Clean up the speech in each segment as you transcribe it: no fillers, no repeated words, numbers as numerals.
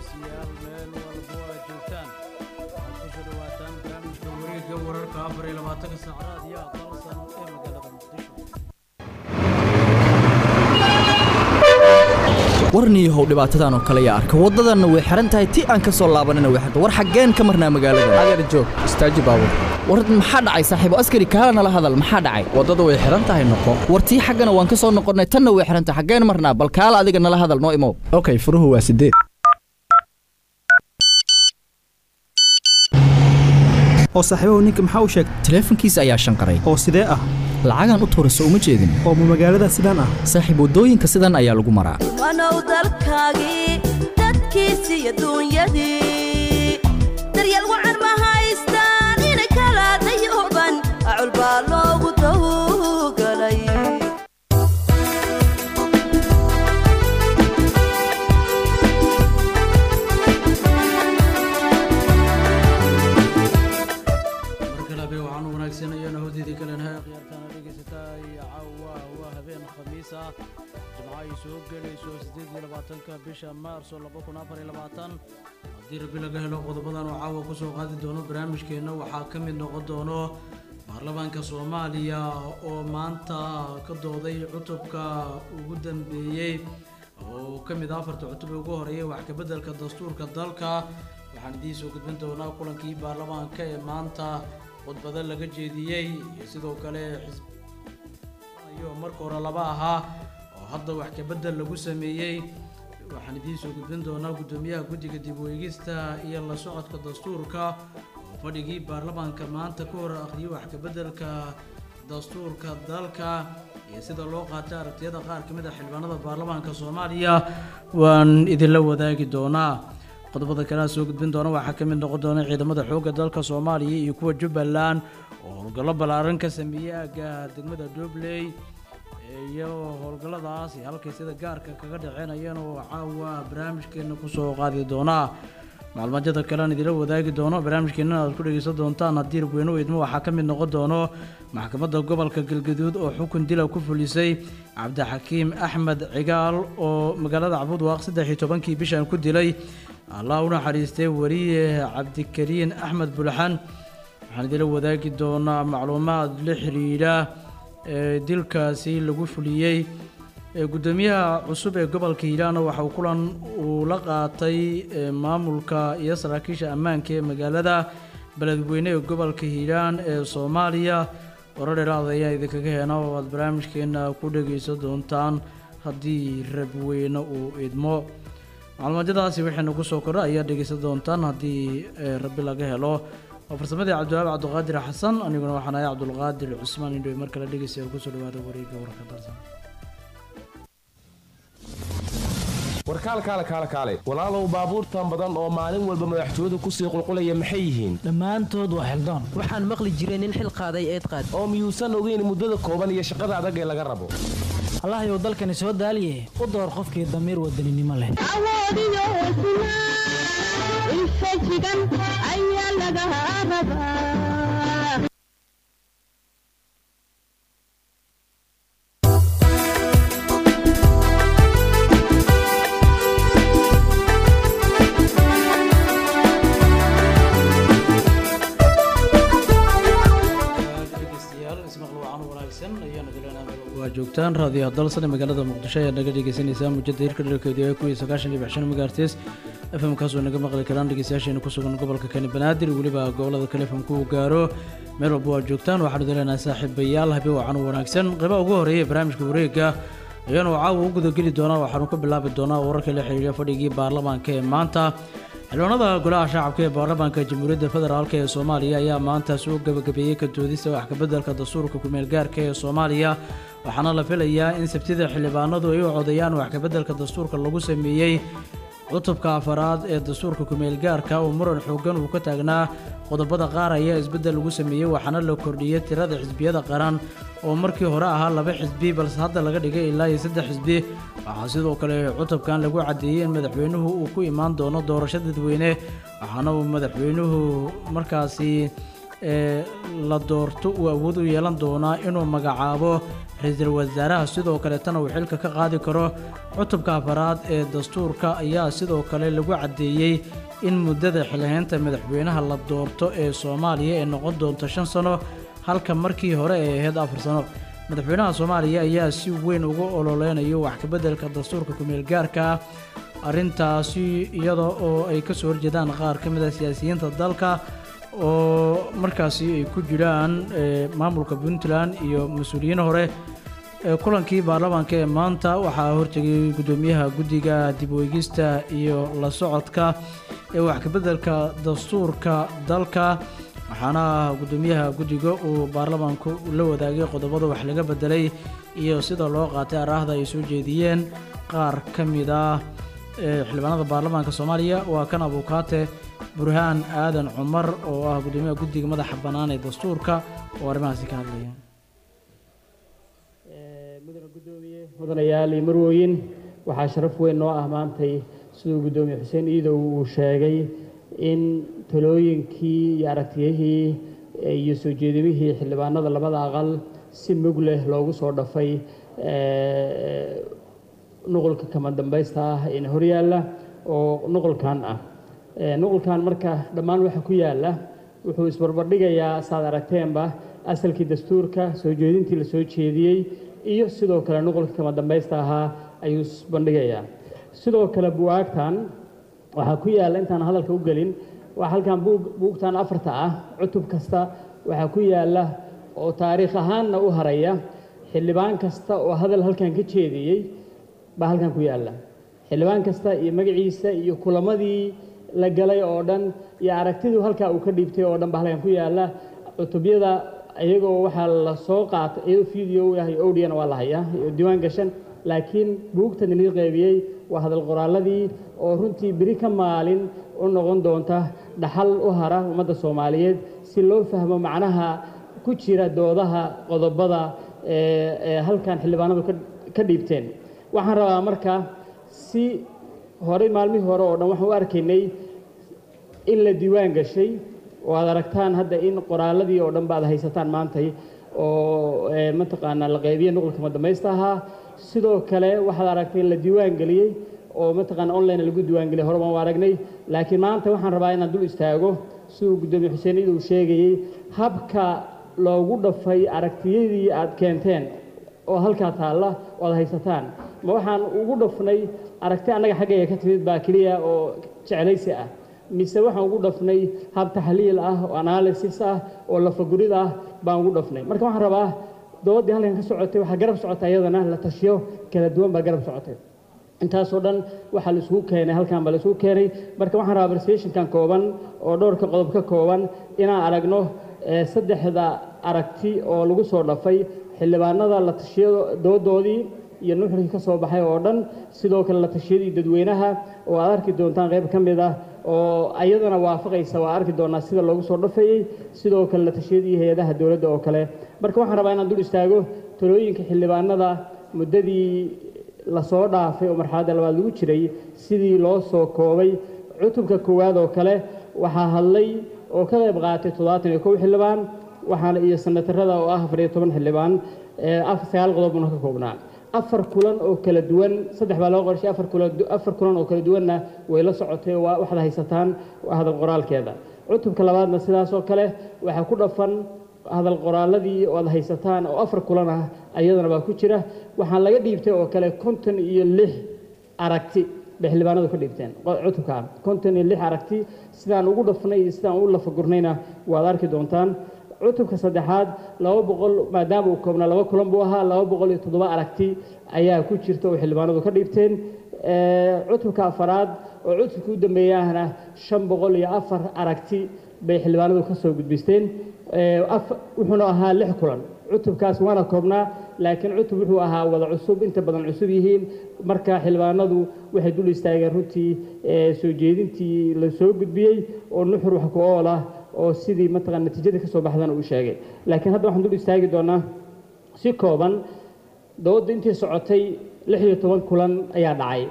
dhegeystayaal meel walba waa joogtaan waxaad ku soo dhawaataan barnaamijka wareegga wararka 24 saacadood iyo dalsan ee magaalada Muqdisho. warniyahow dhibaatadan oo kale yaa arka wadadana way xiran tahay ti aan ka soo laabanina way xirta war xageen ka marnaa magaalada adeer joog istaaji baabur war maxaa dhacay saaxiibo askari kaala nala hadal maxaa dhacay wadada way xiran tahay noqo war tii xagana waan ka soo noqonnay tanna way xiran tahay xageen marnaa bal kaala adiga nala hadal noo imo okay furuhu waa 8 oo saaxiibo ninka maxaa u sheegay taleefankiisa ayaa shanqaray oo sidee ah lacagan u tuurayso uma jeedin oo magaalada sidaan ah saaxiib wadooyinka sidan ayaa lagu maraa wanow dalkaagi dadkiisi iyo duunyadii daryeel wacan ma haystaan inay kala dayuban acul baa loogu tawgalay bisha maarso 2024 hadii rabbi laga helo qodobadan oo caawa ku soo qaadi doono barnaamijkeena waxaa ka mid noqon doono baarlamaanka Soomaaliya oo maanta ka dooday cutubka ugu dambeeyay oo ka mid ah afarta cutub ugu horeeyay wax ka bedelka dastuurka dalka waxaan idin soo gudbin doonaa kulankii baarlamaanka ee maanta khudbada laga jeediyay iyo sidoo kale xisbiyo marka hore laba ahaa oo hadda wax ka bedel lagu sameeyay waxaan idin soo gudbin doonaa gudoomiyaha guddiga dib u eegista iyo la socodka dastuurka oo fadhigii baarlamaanka maanta ka hor akhriyay wax ka bedelka dastuurka dalka iyo sida loo qaatay aragtiyada qaar ka mid ah xildhibaanada baarlamaanka Soomaaliya waan idin la wadaagi doonaa qodobada kale soo gudbin doona waxaa ka mid noqon doona ciidamada xoogga dalka Soomaaliya iyo kuwa Jubbaland oo howlgallo ballaaran ka sameeyay degmada Dobley iyo howlgalladaas halkay sida gaarka kaga dhaceynayaan oo caawa barnaamijkeena ku soo qaadi doona macluumaadada kale aan idin wadaagi doono barnaamijkeena aad ku dhageysan doontaan haddii rabweynuhu idmo waxaa ka mid noqon doono maxkamadda gobolka Galgaduud oo xukun dil ku fulisay Cabdixakiim Axmed Cigaal oo magaalada Cabudwaaq 13 bishan ku dilay Allah una xariistay wariye Cabdikariin Axmed Bulxan waxaan idin wadaagi doonaa macluumaad la xiriira dilkaasi lagu fuliyay gudoomiyaha cusub ee gobolka Hiiraan waxa uu kulan uu la qaatay maamulka iyo saraakiisha ammaanka ee magaalada beledweyne ee gobolka Hiiraan ee Soomaaliya warar dheeraad ah ayaa idinkaga heena oo aad barnaamijkeena ku dhageysan doontaan haddii rabweyne uu idmo macluumaadadaasi waxay nagu soo kordhay ayaa dhageysan doontaan haddii rabbi laga helo farsamadii Cabdulqaadir Xasan aniguna waxaan ahay Cabdulqaadir Cusmaan indhow mar kale dhageysiyo ku soo dhawaada wareegga wararka dalsan warkaal walaalow baabuurtan badan oo maalin walba madaxtooyadu ku sii qulqulaya maxay yihiin dhammaantood waa xildaan waxaan maqli jiray nin xil qaaday eed qaad oo miyuusan ogeyn muddada kooban iyo shaqada adag ee laga rabo allahayow dalkani soo daaliye u door qofkii damiir wadaninimo leh awoodiyo hesnaa ilfajigan ayaa laga rabaa joogtaan raadiyo dalsan magaalada Muqdisho ee naga dhageysanaysa mujada hirka dhalkeedu ee 19.5 megahertz FM kaas oo naga maqli karaan dhageystayaasheena ku sugan gobolka Kani Banaadir waliba gobolada kale FM ku gaaro meel walba waa joogtaan waxaan idinleenahay saaxiibayaal habeen wacan wanaagsan qaybaha ugu horeeyay barnaamijka wareegga ayaan caawa u guda geli doonaa waxaan ku bilaabi doonaa wararka la xiriira fadhigii baarlamaanka ee maanta xildhibaanada golaha shacabka ee baarlamaanka Jamhuuriyadda Federaalka ee Soomaaliya ayaa maanta soo gabagabeeyay ka doodista wax ka bedelka dastuurka ku meel gaarka ee Soomaaliya waxaana la filayaa in sabtida xildhibaanadu ay u codeeyaan wax ka bedelka dastuurka lagu sameeyay cutubka afaraad ee dastuurka ku meel gaarka oo muran xoogan uu ka taagnaa qodobada qaar ayaa isbedel lagu sameeyay waxaana la kordhiyay tirada xisbiyada qaran oo markii hore ahaa 2 xisbi balse hadda laga dhigay ilaa 3 xisbi waxaa sidoo kale cutubkan lagu cadeeyay in madaxweynuhu uu ku imaan doono doorasho dadweyne waxaana uu madaxweynuhu markaasi la doorto uu awood u yeelan doonaa inuu magacaabo ra-iisul wasaaraha sidoo kaleetana uu xilka ka qaadi karo cutubka afaraad ee dastuurka ayaa sidoo kale lagu caddeeyey in muddada xilhaynta madaxweynaha la doorto ee Soomaaliya ay noqon doonto 5 sano halka markii hore ay ahayd 4 sano madaxweynaha Soomaaliya ayaa si weyn uga ololeynaya wax ka beddelka dastuurka ku meel gaarka arrintaasi iyadoo oo ay ka soo horjeedaan qaar ka mid ah siyaasiyiinta dalka oo markaasi ay ku jiraan maamulka Puntland iyo mas'uuliyiin hore kulankii baarlamaanka ee maanta waxaa hortegay gudoomiyaha guddiga dib u eegista iyo la socodka ee wax ka beddelka dastuurka dalka waxaana gudoomiyaha guddiga uu baarlamaanku la wadaagay qodobada wax laga bedelay iyo sida loo qaatay araahda ay soo jeediyeen qaar ka mid ah xildhibaanada baarlamaanka Soomaaliya waa kan abukaate burhaan aadan cumar oo ah gudoomiyaha guddiga madaxa bannaan ee dastuurka oo arrimahaasi ka hadlaya mudanayaal iyo marwooyin waxaa sharaf weyn noo ah maantay siduu gudoomiye xuseen iidow uu sheegay in talooyinkii iyo aragtiyihii iyo soo jeedimihii xildhibaanada labada aqal si mug leh loogu soo dhafay nuqulka kama dambaysta ah ee horyaalla oo nuqulkan ah nuqulkan marka dhammaan waxa ku yaala wuxuu isbarbardhigayaa saad aragteenba asalkii dastuurka soo jeedintii la soo jeediyey iyo sidoo kale nuqulka kama dambaysta ahaa ayuu isbandhigayaa sidoo kale buugaagtan waxaa ku yaala intaan hadalka u gelin waa halkan buugtan afarta ah cutub kasta waxaa ku yaala oo taariikh ahaanna u haraya xildhibaan kasta oo hadal halkan ka jeediyey baa halkan ku yaala xildhibaan kasta iyo magaciisa iyo kulamadii la galay oo dhan iyo aragtidii halkaa uu ka dhiibtay oo dhan baa halkan ku yaala cutubyada iyagoo waxaa la soo qaatay iyadoo video yahay audio-na waa la hayaa diiwaan gashan laakiin buugtan la qaybiyey waa hadal qoraaladii oo runtii biri ka maalin u noqon doonta dhaxal u hara ummadda Soomaaliyeed si loo fahmo macnaha ku jira doodaha qodobada ee halkan xildhibaanadu ka dhiibteen waxaan rabaa marka si hore maalmihii hore oo dhan waxaan u arkaynay in la diiwaan gashay oo aad aragtaan hadda in qoraaladii oo dhan baad haysataan maantay oo mataqaanaa la qaybiyey nuqulka madambaysta ahaa sidoo kale waxaad aragtay in la diiwaan geliyey oo mataqaanaa online lagu diiwaan geliyey hore waan aragnay laakiin maanta waxaan rabaa inaan dul istaago siduu gudoomiye xuseen uu sheegayey habka loogu dhafay aragtiyadii aad keenteen oo halkaa taalla oo aad haysataan ma waxaan ugu dhafnay aragti annaga xaggayga ka timid baa keliya oo jeclaysi ah mise waxaan ugu dhafnay hab taxliil ah oo analysis ah oo lafagurid ah baan ugu dhafnay marka waxaan rabaa doodii halkan ka socotay waxaa garab socota iyadana la tashiyo kala duwan baa garab socotay intaasoo dhan waxaa la isugu keenay halkan baa la isugu keenay marka waxaan rabaa presentationkan kooban oo dhowrka qodob ka kooban inaan aragno saddexda aragti oo lagu soo dhafay xildhibaanada la tashiyo doodoodii iyo nuxurkii ka soo baxay oo dhan sidoo kale la tashiyadii dadweynaha oo aad arki doontaan qayb ka mid ah oo ayadana waafaqaysa waa arki doonaa sida loogu soo dhafayey sidoo kale la tashiyadii hay-adaha dowladda oo kale marka waxaan rabaa inaan dul istaago talooyinka xildhibaanada muddadii la soo dhaafay oo marxaladda labaad lagu jiray sidii loo soo koobay cutubka koowaad oo kale waxaa hadlay oo ka qayb qaatay 71 xildhibaan waxaana iyo sanatarada oo ah 14 xildhibaan 9 qodob ka koobnaa afar kulan oo kala duwan saddex baa loo qorshay afar kulan oo kala duwanna way la socotay waa waxda haysataan hadal qoraalkeeda cutubka labaadna sidaas oo kale waxa ku dhafan hadal qoraaladii oo aad haysataan oo afar kulan ah ayadana baa ku jira waxaan laga dhiibtay oo kale 56 aragti xildhibaanadu ka dhiibteen cutubka 56 aragti sidaan ugu dhafnay iyo sidaan u lafagurnayna waad arki doontaan cutubka saddexaad 200 maadaama uu koobnaa 2 kulan buu ahaa 207 aragti ayaa ku jirta oo xildhibaanadu ka dhiibteen cutubka afaraad oo cutubka u dambeeyahna 504 aragti bay xildhibaanadu ka soo gudbisteen wuxuuna ahaa 6 kulan cutubkaas waana koobnaa laakiin cutub wuxuu ahaa wada cusub inta badan cusub yihiin marka xildhibaanadu waxay dul istaageen runtii soo jeedintii la soo gudbiyey oo nuxur wax ku ool ah oo sidii mataqaan natiijada ka soo baxdana uu sheegay laakiin hadda waxaan dul istaagi doonaa si kooban doodda intii socotay 16 kulan ayaa dhacay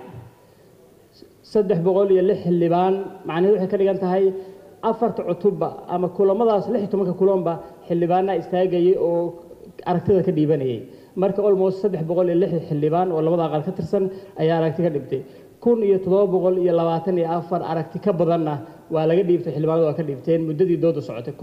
306 xildhibaan macnaheedu waxay ka dhigan tahay afarta cutubba ama kulamadaas 16 kulanba xildhibaana istaagayay oo aragtida ka dhiibanayay marka almost 360 xildhibaan oo labada aqal ka tirsan ayaa aragti ka dhibtay 1724 aragti ka badanna waa laga dhiibtay xildhibaanadu waa ka dhiibteen muddadii doodu socotay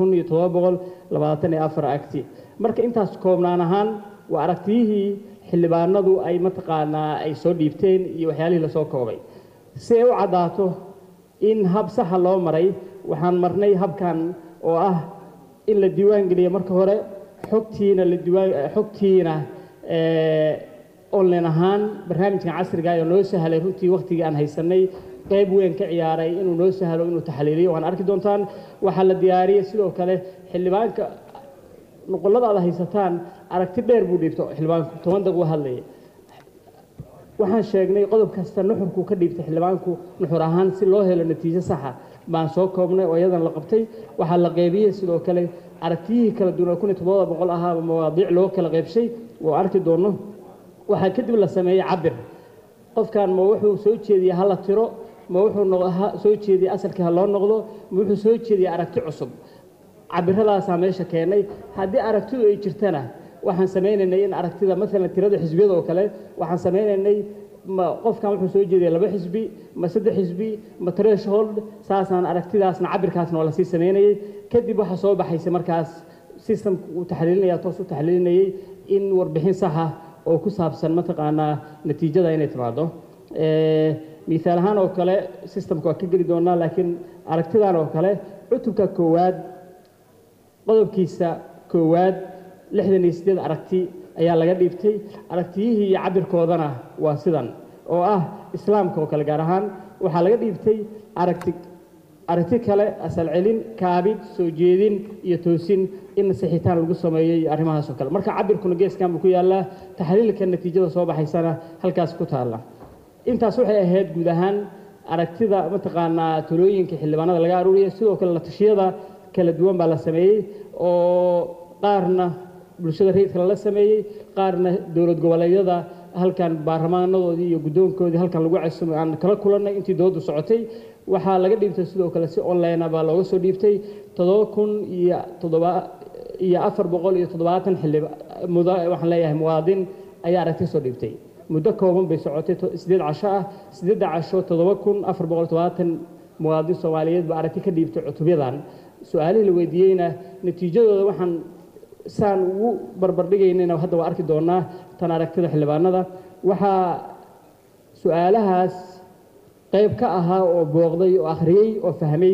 1724 aragti marka intaas koobnaan ahaan waa aragtiyihii xildhibaanadu ay mataqaanaa ay soo dhiibteen iyo waxyaalihii la soo koobay si ay u caddaato in hab saxa loo maray waxaan marnay habkan oo ah in la diiwaan geliyo marka hore xogtiina online ahaan barnaamijkan casriga ah oo noo sahlay runtii waqtigii aan haysanay qayb weyn ka ciyaaray inuu noo sahlo inuu taxliiliyo waan arki doontaan waxaa la diyaariyey sidoo kale xildhibaanka nuqulada aad haysataan aragti dheer buu dhiibto xildhibaanku 10 daqiiqo hadlayay waxaan sheegnay qodob kasta nuxurku ka dhiibtay xildhibaanku nuxur ahaan si loo helo natiijo sax ah baan soo koobnay oo iyadan la qabtay waxaa la qaybiyey sidoo kale aragtiyihii kala duwan 1700 ahaa mawaadiic loo kala qaybshay oo arki doono waxaa kadib la sameeyey cabir qofkan ma wuxuu soo jeediyay hala tiro ma wuxuu soo jeediyay asalkii ha loo noqdo ma wuxuu soo jeediyay aragti cusub cabiradaas meesha keenay haddii aragtidu ay jirtana waxaan sameynaynay in aragtida mesela tirada xisbiyada oo kale waxaan sameynaynay ma qofkan wuxuu soo jeediyay 2 xisbi ma 3 xisbi ma threshold saasaan aragtidaasna cabirkaasna waa la sii sameynayay kadib waxa soo baxaysay markaas systemku uu taxliilinaya toos u taxliilinayay in warbixin sax ah oo ku saabsan mataqaanaa natiijada inay timaado misaal ahaan oo kale systemku waa ka geli doonaa laakiin aragtidan oo kale cutubka koowaad qodobkiisa koowaad 68 aragti ayaa laga dhiibtay aragtiyihii iyo cabirkoodana waa sidan oo ah islaamka oo kale gaar ahaan waxaa laga dhiibtay aragti kale asal celin kaabid soo jeedin iyo toosin in saxiitaan lagu sameeyay arrimahaas oo kale marka cabirkuna geeskan ku yaala taxliilka natiijada soo baxaysana halkaas ku taala intaas waxay ahayd guud ahaan aragtida mataqaanaa talooyinka xildhibaanada laga aruuriyay sidoo kale la tashiyada kala duwan baa la sameeyay oo qaarna bulshada rayidka la sameeyay qaarna dowlad goboleedyada halkan baarlamaanadoodii iyo guddoonkoodii halkan lagu casuumay aan kala kulannay intii doodu socotay waxaa laga dhiibtay sidoo kale si online ah baa looga soo dhiibtay 7470 waxaan leeyahay muwaadin ayaa aragti soo dhiibtay muddo kooban bay socotay 8 casho ah 8 casho 7470 muwaadin Soomaaliyeed baa aragti ka dhiibtay cutubyadan su'aalihii la weydiiyeyna natiijadooda waxaan saan ugu barbardhigaynayna hadda waa arki doonaa tan aragtida xildhibaanada waxaa su'aalahaas qayb ka ahaa oo booqday oo akhriyay oo fahmay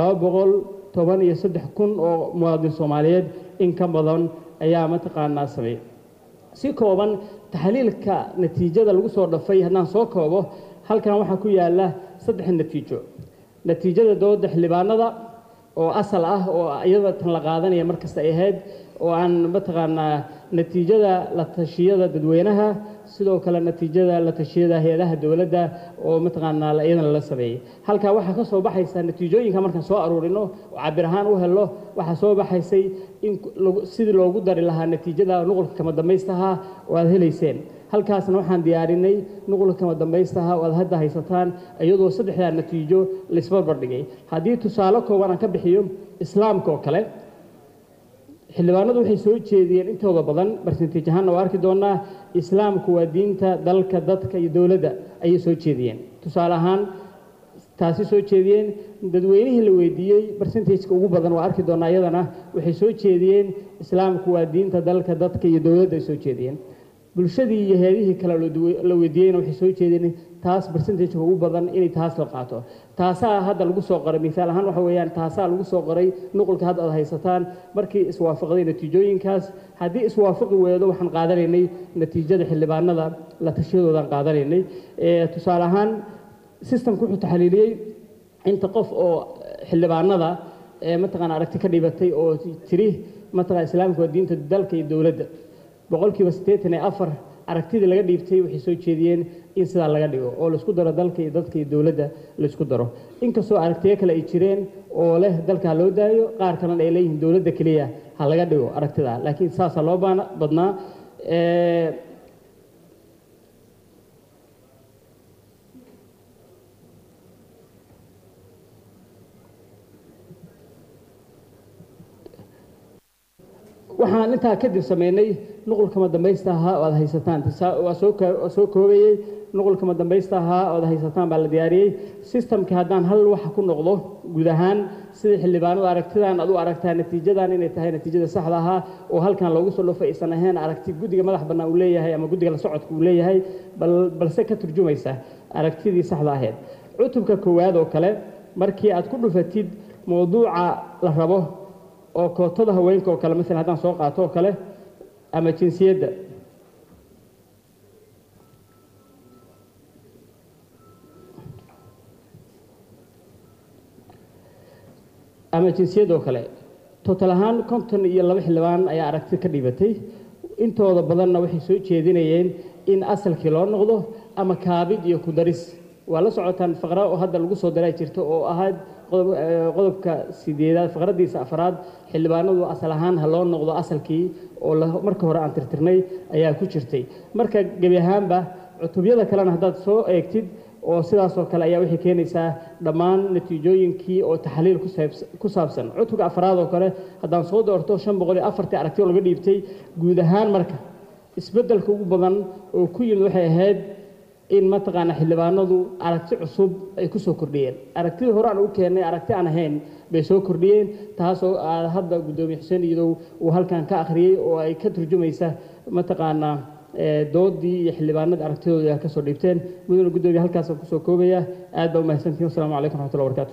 213,000 oo muwaadin Soomaaliyeed in ka badan ayaa mataqaanaa sameeyay si kooban taxliilka natiijada lagu soo dhafay haddaan soo koobo halkan waxaa ku yaala 3 natiijo natiijada dooda xildhibaanada oo asal ah oo iyada tan la qaadanaya markasta ay ahayd oo aan mataqaanaa natiijada la tashiyada dadweynaha sidoo kale natiijada la tashiyada hay'adaha dawladda oo mataqaanaa iyadana la sameeyay halka waxa ka soo baxaysa natiijooyinka markaan soo aruurino oo cabir ahaan u helo waxa soo baxaysay in sidii loogu dari lahaa natiijada nuqulka kama dambaystaha oo aad helayseen halkaasna waxaan diyaarinay nuqulka kama dambaystaha oo aad hadda haysataan iyadoo 3 natiijo la isbarbar dhigay haddii tusaale kooban aan ka bixiyo islaamka oo kale xildhibaanadu waxay soo jeediyeen intooda badan percentage ahaan oo arki doonaa islaamku waa diinta dalka dadka iyo dawladda ayay soo jeediyeen tusaale ahaan taasi soo jeediyeen dadweynihii la weydiiyey percentage-ka ugu badan waa arki doonaa iyadana waxay soo jeediyeen islaamku waa diinta dalka dadka iyo dawladda ay soo jeediyeen bulshadii iyo heedihii kale la weydiiyeyna waxay soo jeedeen taas percentage-ka ugu badan inay taas la qaato taasaa hadda lagu soo qoray misaal ahaan waxa weeyaan taasaa lagu soo qoray nuqulka hadda aad haysataan markii iswaafaqday natiijooyinkaas haddii iswaafaqi weedo waxaan qaadanaynay natiijada xildhibaanada la tashiyadoodan qaadanaynay tusaale ahaan systemku wuxuu taxliiliyey inta qof oo xildhibaanada mataqaana aragti ka dhibatay oo tiri mataqaana islaamku waa diinta dalka iyo dawladda 84% aragtidii laga dhiibtay waxay soo jeediyeen in sidaa laga dhigo oo la isku daro dalka iyo dadka iyo dawladda la isku daro inkastoo aragtiyo kale ay jireen oo leh dalka loo daayo qaar kalena ay leeyihiin dawladda kaliya ha laga dhigo aragtida laakiin saasa loo badnaa waxaan intaa kadib sameynay nuqulkama dambaysta ahaa oo aad haysataan waa soo koobayey nuqulkama dambaysta ahaa oo aad haysataan baa la diyaariyey systemka haddaan hal waxa ku noqdo guud ahaan sida xildhibaanadu aragtidan aad u aragtaa natiijadan inay tahay natiijada saxda ahaa oo halkan loogu soo dhufay isan ahayn aragti guddiga madax bannaan uu leeyahay ama guddiga la socodka uu leeyahay balse ka turjumaysa aragtidii saxda ahayd cutubka koowaad oo kale markii aad ku dhufatid mowduuca la rabo oo kootada haweenka oo kale mesela haddaan soo qaato oo kale ama jinsiyadda oo kale total ahaan 52 xildhibaan ayaa aragti ka dhibatay intooda badanna waxay soo jeedinayeen in asalkii loo noqdo ama kaabid iyo ku daris waa la socotaan faqra oo hadda lagu soo daray jirto oo ahayd qodobka 8aad faqradiisa 4aad xildhibaanadu asal ahaan ha loo noqdo asalkii oo marka hore aan tirtirnay ayaa ku jirtay marka gabi ahaanba cutubyada kalena haddaad soo eegtid oo sidaas oo kale ayaa waxay keenaysaa dhammaan natiijooyinkii oo taxliil ku saabsan cutubka 4aad oo kale haddaan soo doorto 504 aragti oo laga dhiibtay guud ahaan marka isbeddelka ugu badan oo ku yimid waxay ahayd in mataqaana xildhibaanadu aragti cusub ay ku soo kordhiyeen aragtidii hore aan u keenay aragti aan ahayn bay soo kordhiyeen taasoo hadda gudoomiye xuseen iyadow uu halkan ka akhriyay oo ay ka turjumaysa mataqaana doodii iyo xildhibaanada aragtidooda ay ka soo dhiibteen mudane gudoomiye halkaas ku soo koobaya aad baa u mahadsantihiin assalaamu calaykum waraxmatullahi wabarakaatu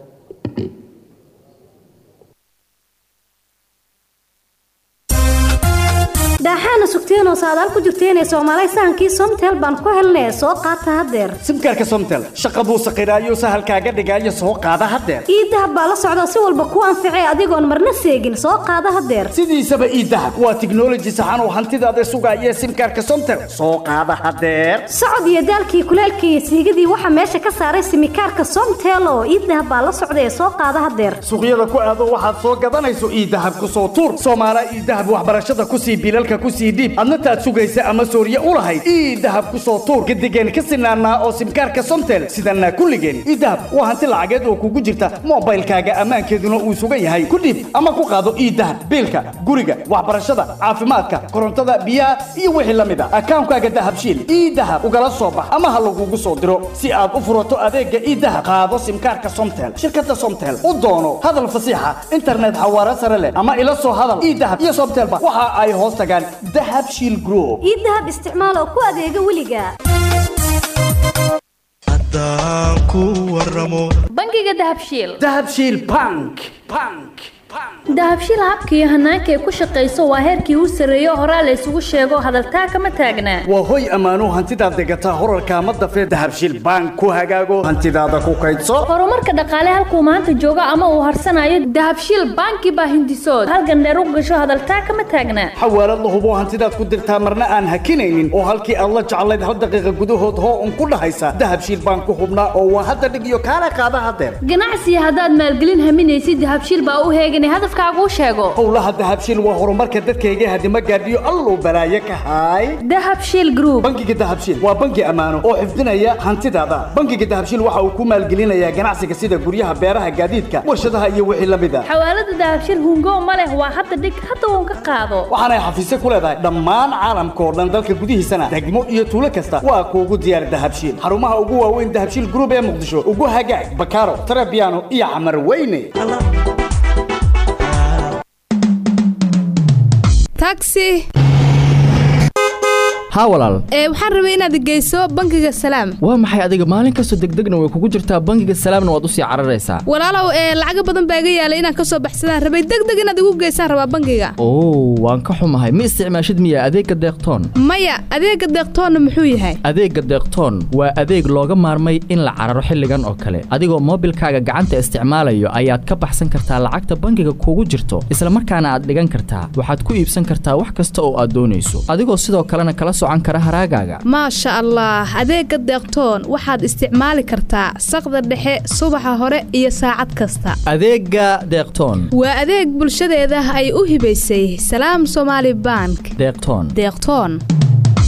daaxaana sugteen oo saadaal ku jirteen ee Soomaaliya sahankii Somtel baan ku helnay soo qaata hadeer simkaarka Somtel shaqadu saqiraayo sahalkaaga dhigayo soo qaada hadeer iidahab baa la socda si walba ku anficay adigoon marna seegin soo qaada hadeer sidiisaba iidahab waa technology saxan oo hantidaada sugaya simkaarka Somtel soo qaada hadeer socod iyo daalkii kuleelkii siigadii waxa meesha ka saaray simkaarka Somtel oo iidahab baa la socda soo qaada hadeer suuqyada ku aado waxaad soo gadanayso iidahab ku soo tuur Soomaaliya iidahab waxbarashada ku sii bilalka ku sii dib adna taad sugaysa ama sooriye u lahayd iidahab ku soo tuur gadigeen ka sinaana oo simkaarka Somtel sidana kulligeen iidahab waa hanti lacageed oo kugu jirta mobilkaaga amaankeeduna uu sugan yahay ku dib ama ku qaado iidahab biilka guriga waxbarashada caafimaadka korontada biyaha iyo wixii la mid ah akaankaaga dahabshiil iidahab ugala soo bax ama ha lagugu soo diro si aad u furato adeega iidahab qaado simkaarka Somtel shirkadda Somtel u doono hadal fasiixa internet xawaare sare leh ama ila soo hadal iidahab iyo Somtel waxa ay hoos tagaan ذهب شيل جروب يذهب استعماله كو أديق ولقا بنكي ذهب شيل بانك dahabshiil habkii hanaanka ay ku shaqeyso waa heerkii uu sareeyo hore la isugu sheego hadaltaa kama taagna waa hoy amaano hantidaad degataa horarka ma dafee dahabshiil bank ku hagaago hantidaada ku kaydso horumarka dhaqaale halkuu maanta joogo ama uu harsanayo dahabshiil banki baa hindisood halkan dheer u gasho hadaltaa kama taagna xawaalad la hubo hantidaad ku dirtaa marna aan hakinaynin oo halkii aad la jeclayd hal daqiiqo gudahood hoo un ku dhahaysa dahabshiil bank ku hubnaa oo waa hadda dhig iyo kaala qaada hadeer ganacsi haddaad maalgelin haminaysid dahabshiil baa u heegan hadafkaagu sheego howlaha dahabshiil waa horumarka dadkayga hadima gaadhiyo allow balaaye ka haay dahabshiil group bankiga dahabshiil waa banki amaano oo xifdinaya hantidaada bankiga dahabshiil waxa uu ku maalgelinayaa ganacsiga sida guryaha beeraha gaadiidka warshadaha iyo wixii la mid ah xawaalada dahabshiil hungo ma leh waa hadda dhig hadda uu ka qaado waxaanay xafiisyo ku leedahay dhammaan caalamka oo dhan dalka gudihiisana degmo iyo tuulo kasta waa kuugu diyaar dahabshiil xarumaha ugu waaweyn dahabshiil group ee muqdisho ugu hagaag bakaaro tarabiano iyo xamar weyne taxi ها walaal waxaan rabay inaad geyso bankiga salaam waa maxay adiga maalin kasta degdegna way kugu jirtaa bankiga salaamna waad u sii cararaysaa walaalow lacag badan baa iga yaalay inaan ka soo baxsadaan rabay degdeg inaad igu geysaan rabaa bankiga waan ka xumahay ma isticmaashid miya adeega deeqtoon maya adeega deeqtoon muxuu yahay adeega deeqtoon waa adeeg looga maarmay in la cararo xilligan oo kale adigoo mobilkaaga gacanta isticmaalayo ayaad ka baxsan kartaa lacagta bankiga kugu jirto isla markaana aad dhigan kartaa waxaad ku iibsan kartaa wax kasta oo aad doonayso adigoo sidoo kalena kala ما شاء الله adeega deeqtoon waxaad isticmaali kartaa saqda dhexe subaxa hore iyo saacad kasta adeega deeqtoon waa adeeg bulshadeeda ay u hibaysay Salaam Somali Bank deeqtoon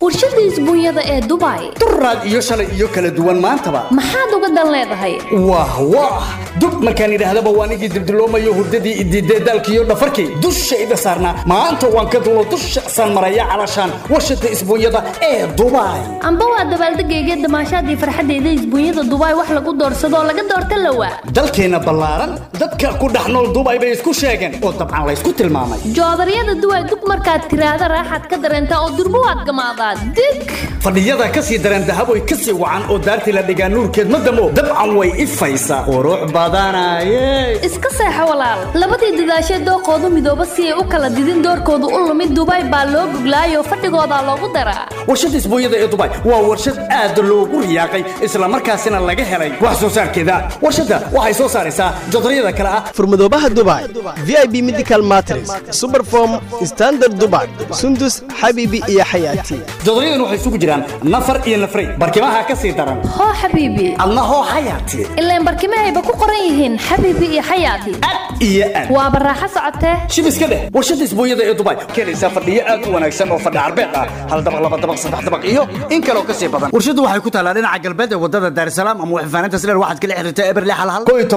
warshada isbuunyada ee Dubai duraad iyo shalay iyo kala duwan maantaba maxaad uga dan leedahay wah dub markaan idhaahdaba waan igi dibdiloomayo hurdadii idiiday dalkiyo dhafarkii dushayda saarna maanta waan ka dulo dusha san maraya calashaan warshada isbuunyada ee Dubai amba waa dabaaldegayga damaashaadii farxadeeda isbuunyada Dubai wax lagu doorsado laga doorta lawa dalkeena ballaaran dadka ku dhaxnool Dubai bay isku sheegeen oo dabcan la isku tilmaamay joodariyada Dubai dub markaad tiraahdo raaxad ka dareenta oo durbo waad gamaada dig fadhiyada ka sii dareen dahab way ka sii wacan oo daartii la dhigaa nuurkeed ma damo dabcan way ifaysaa qurux badanaye iska seexo walaal labadii dadaashay dooqoodu midooba si ay u kala didin doorkoodu u lumid Dubai baa loo guglaayo fadhigooda loogu daraa warshada isbuunyada ee Dubai waa warshad aad loogu riyaaqay isla markaasina laga helay wax soo saarkeeda warshada waxay soo saaraysaa joodariyada kala ah furmadoobaha Dubai VIP Medical Mattress Superform Standard Dubai Sundus Habibi iyo Hayati joodariyadu waxay isugu jiraan nafar iyo nafray barkimaha ka sii daran ho Habibi Allah ho Hayati ilaa barkimaha ay ku qoran yihiin Habibi iyo Hayati iyo waa baraaxa socotee shibiska leh warshada isbuunyada ee Dubai keenaysa fadhiyo aad u wanaagsan oo fadhi arbeed ah hal dabaq laba dabaq saddex dabaq iyo in kale oo ka sii badan warshadu waxay ku taalaa dhinaca galbeed ee wadada Dar es Salaam ama waxfaanaynta Sileer waxaad kala xiriirtaa Eberle Halhal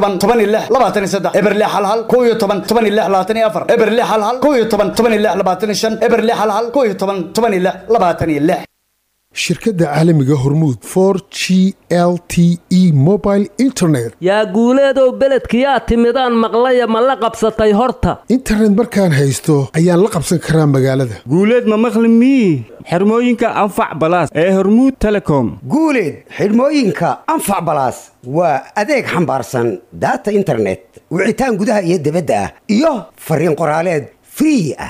11 Eberle Halhal 11 Eberle Halhal 11 Eberle Halhal 11 shirkadda caalamiga hormuud 4G LTE mobile internet yaa guuleedow beledkiyaa timidaan maqlaya ma la qabsatay horta internet markaan haysto ayaan la qabsan karaa magaalada guuleed ma maqli mii xirmooyinka anfac balaas ee hormuud telecom guuleed xirmooyinka anfac balaas waa adeeg xambaarsan data internet wicitaan gudaha iyo dibadda ah iyo fariin qoraaleed free ah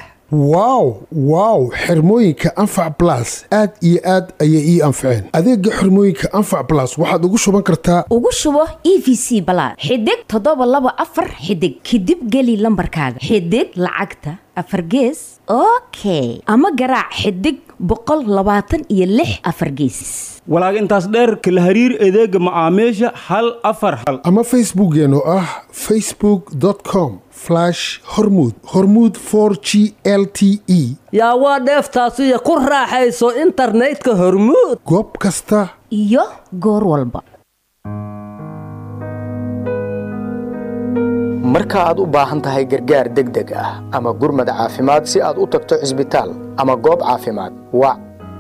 wow xirmooyinka anfac plus aad iyo aad ayay ii anfaceen adeega xirmooyinka anfac plus waxaad ugu shuban kartaa ugu shubo EVC Plus xidig 724 xidig kadib geli lambarkaaga xidig lacagta afar gees okay ama garaac xidig 126 afar gees walaag intaas dheer kala hariir adeega macaamiisha hal afar hal ama facebookeena oo ah facebook.com/hormuud 4G LTE yaa waa dheeftaasiyo ku raaxayso internetka hormuud goob kasta iyo goor walba marka aad u baahan tahay gargaar degdeg ah ama gurmad caafimaad si aad u tagto cisbitaal ama goob caafimaad wac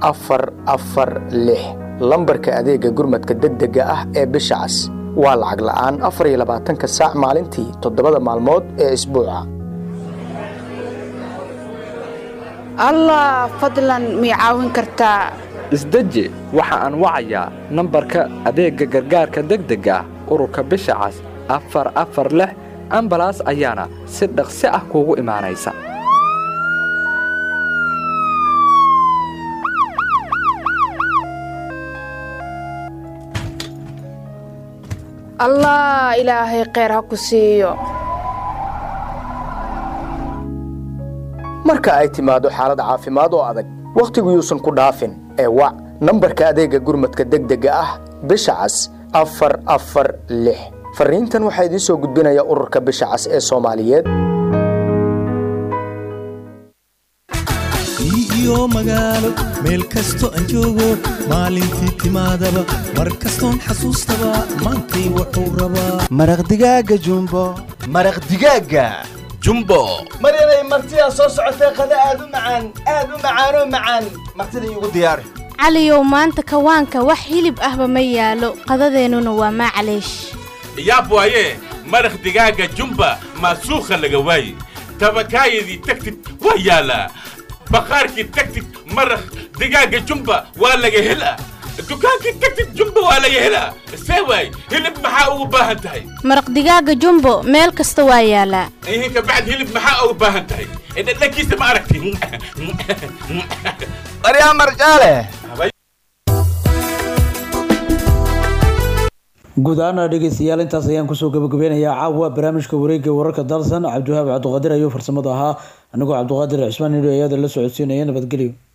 446 lambarka adeega gurmadka degdega ah ee bisha cas waa lacag la'aan 24 saac maalintii 7 maalmood ee isbuuca allah fadlan mi caawin kartaa isdeji waxa aan wacayaa nambarka adeega gargaarka degdega ah ururka bisha cas 446 ambalaas ayaana si dhaqsi ah kuugu imaanaysa allah ilaahay kheyr ha ku siiyo marka ay timaado xaalad caafimaad oo adag wakhtigu yuusan ku dhaafin ee wac nambarka adeega gurmadka degdega ah bisha cas 446 fariintan waxaa idiin soo gudbinaya ururka bisha cas ee Soomaaliyeed iyo magaalo meel kasto aan joogo maalintii timaadaba mar kastoon xasuustaba maantay wuxuu rabaa maraq digaaga jumbo maryanay martidaa soo socotay qada aad u macaan martida iigu diyaari caliyow maanta kawaanka wax hilib ahba ma yaalo qadadeennuna waa macleesh yaab waaye maraq digaaga jumba maasuukha laga waaye tabakaayadii tagtid waa yaalaa baqaarkii tagtid maraq digaaga jumba waa laga helaa dukaankii tagtid jumba waa laga helaa see waay hilib maxaa ugu baahan tahay maraq digaaga jumbo meel kasta waa yaalaa ihinka bacd hilib maxaa ugu baahan tahay dhadhankiisa ma aragti baryaa marjaale guud ahaan dhegeystayaal intaas ayaan kusoo gabagabeynayaa caawa barnaamijka wareegga wararka dalsan cabdiwahaab cabdiqaadir ayuu farsamada ahaa anigoo cabdiqaadir cismaan nidho ayada la socodsiinaya nabadgelyo